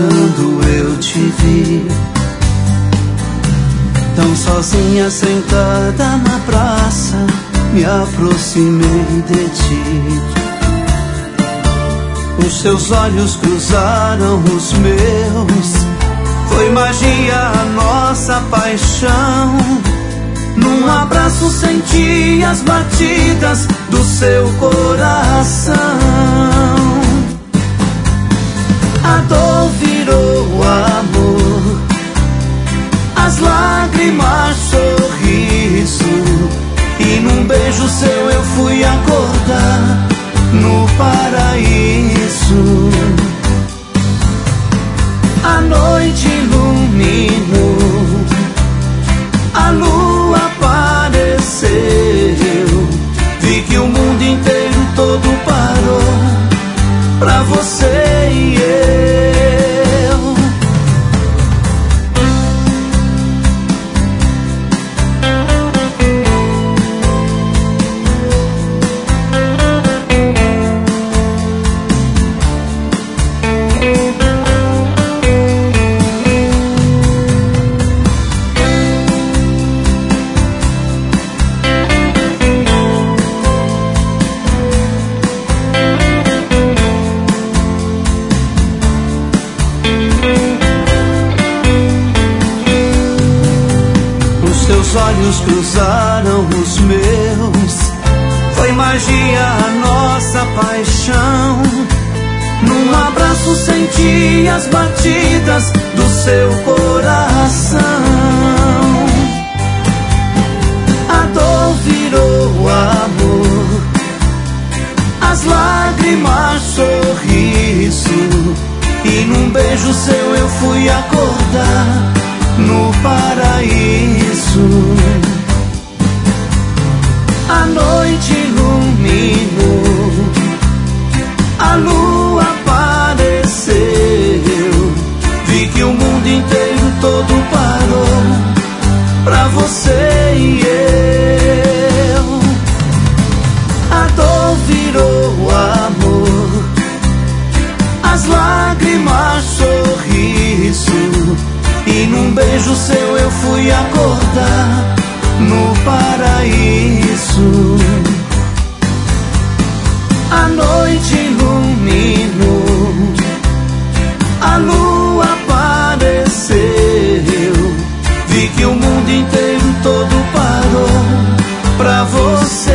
chorando eu te vi, tão sozinha sentada na praça, me aproximei de ti. Os seus olhos cruzaram os meus, foi magia a nossa paixão. Num abraço senti as batidas do seu coração. A dor virou amor, as lágrimas sorriso, e num beijo seu eu fui acordar no paraíso. A noite iluminou, a lua apareceu, vi que o mundo inteiro todo parou pra você e eu. Seus olhos cruzaram os meus, foi magia a nossa paixão. Num abraço senti as batidas do seu coração. A dor virou amor, as lágrimas sorriso, e num beijo seu eu fui acordar no paraíso. A noite iluminou, a lua apareceu, vi que o mundo inteiro todo parou pra você e eu. A dor virou amor, as lágrimas sorriso, e num beijo seu eu fui acordar no paraíso. A noite iluminou, a lua apareceu, vi que o mundo inteiro todo parou pra você.